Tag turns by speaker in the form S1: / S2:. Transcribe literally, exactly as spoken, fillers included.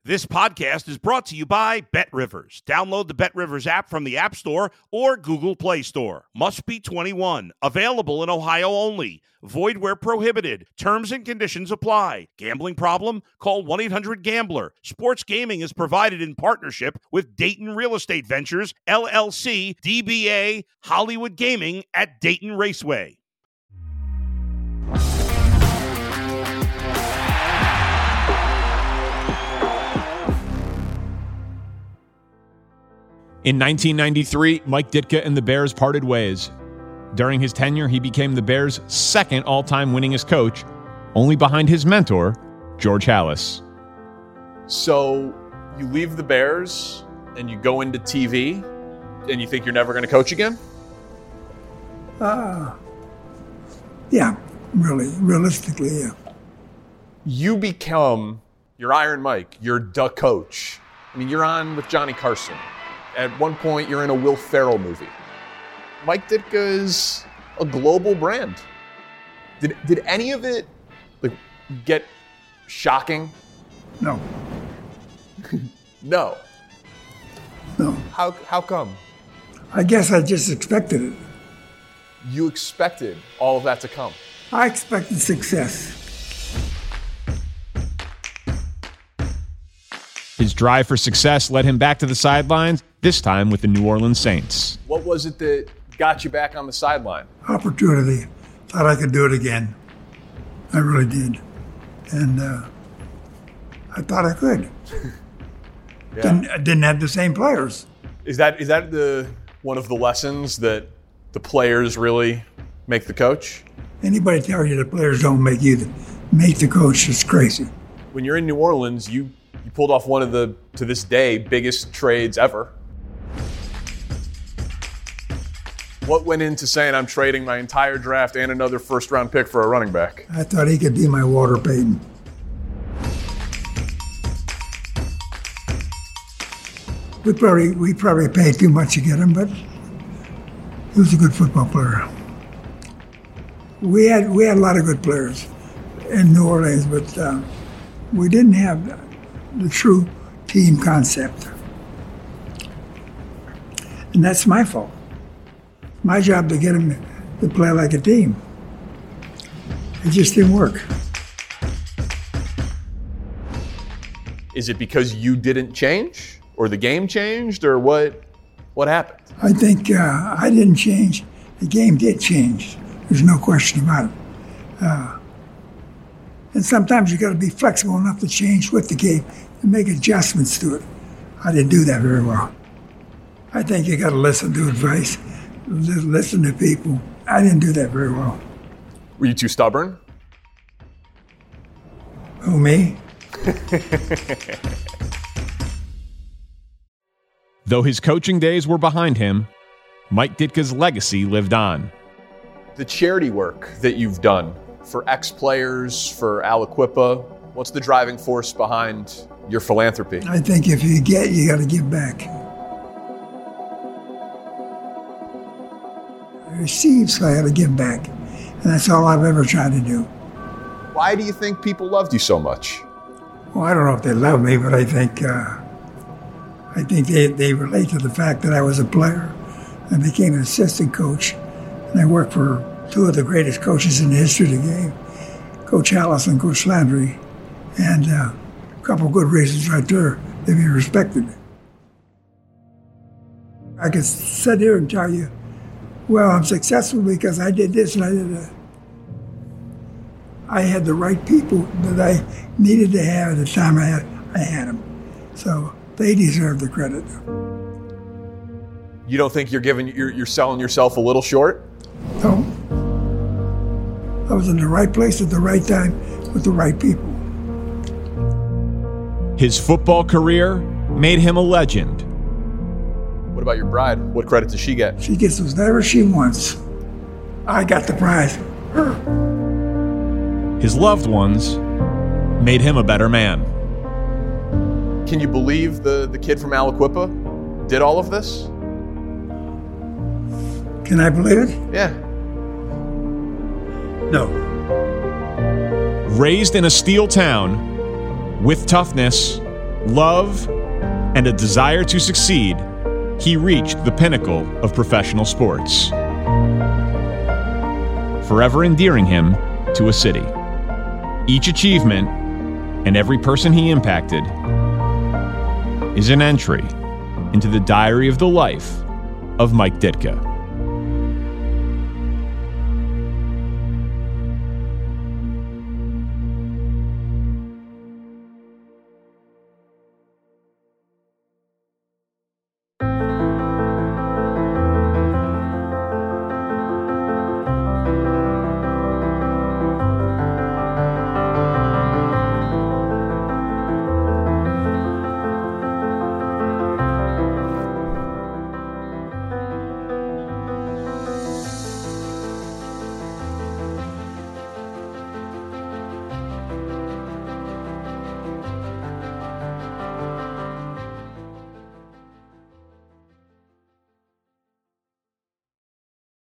S1: This podcast is brought to you by BetRivers. Download the BetRivers app from the App Store or Google Play Store. Must be twenty-one. Available in Ohio only. Void where prohibited. Terms and conditions apply. Gambling problem? Call one eight hundred gambler. Sports gaming is provided in partnership with Dayton Real Estate Ventures, L L C, D B A, Hollywood Gaming at Dayton Raceway.
S2: In nineteen ninety-three, Mike Ditka and the Bears parted ways. During his tenure, he became the Bears' second all-time winningest coach, only behind his mentor, George Halas.
S3: So you leave the Bears and you go into T V and you think you're never going to coach again?
S4: Uh, yeah, really, realistically, yeah.
S3: You become, you're Iron Mike, you're the coach. I mean, you're on with Johnny Carson. At one point, you're in a Will Ferrell movie. Mike Ditka is a global brand. Did did any of it like get shocking?
S4: No.
S3: No.
S4: No.
S3: How how come?
S4: I guess I just expected it.
S3: You expected all of that to come?
S4: I expected success.
S2: His drive for success led him back to the sidelines, this time with the New Orleans Saints.
S3: What was it that got you back on the sideline?
S4: Opportunity. Thought I could do it again. I really did. And uh, I thought I could.
S3: Yeah.
S4: Didn't, I didn't have the same players.
S3: Is that is that the one of the lessons that the players really make the coach?
S4: Anybody tell you the players don't make you the, make the coach is crazy.
S3: When you're in New Orleans, you you pulled off one of the, to this day, biggest trades ever. What went into saying I'm trading my entire draft and another first-round pick for a running back?
S4: I thought he could be my Walter Payton. We probably we probably paid too much to get him, but he was a good football player. We had we had a lot of good players in New Orleans, but uh, we didn't have the true team concept, and that's my fault. My job to get him to play like a team. It just didn't work.
S3: Is it because you didn't change, or the game changed, or what? What happened?
S4: I think uh, I didn't change. The game did change. There's no question about it. Uh, and sometimes you got to be flexible enough to change with the game and make adjustments to it. I didn't do that very well. I think you got to listen to advice, listen to people. I didn't do that very well.
S3: Were you too stubborn?
S4: Who, me?
S2: Though his coaching days were behind him, Mike Ditka's legacy lived on.
S3: The charity work that you've done for ex-players, for Aliquippa, what's the driving force behind your philanthropy?
S4: I think if you get, you got to give back. I received, so I got to give back. And that's all I've ever tried to do.
S3: Why do you think people loved you so much?
S4: Well, I don't know if they love me, but I think uh, I think they, they relate to the fact that I was a player. I became an assistant coach, and I worked for two of the greatest coaches in the history of the game, Coach Halas and Coach Landry, and uh, a couple of good reasons right there to be respected. I could sit here and tell you, well, I'm successful because I did this and I did that. I had the right people that I needed to have at the time I had, I had them. So they deserve the credit.
S3: You don't think you're giving you're, you're selling yourself a little short?
S4: No. I was in the right place at the right time with the right people.
S2: His football career made him a legend.
S3: What about your bride? What credit does she get?
S4: She gets whatever she wants. I got the prize. Her.
S2: His loved ones made him a better man.
S3: Can you believe the, the kid from Aliquippa did all of this?
S4: Can I believe it?
S3: Yeah.
S4: No.
S2: Raised in a steel town, with toughness love, and a desire to succeed, he reached the pinnacle of professional sports, forever endearing him to a city. Each achievement and every person he impacted is an entry into the diary of the life of Mike Ditka.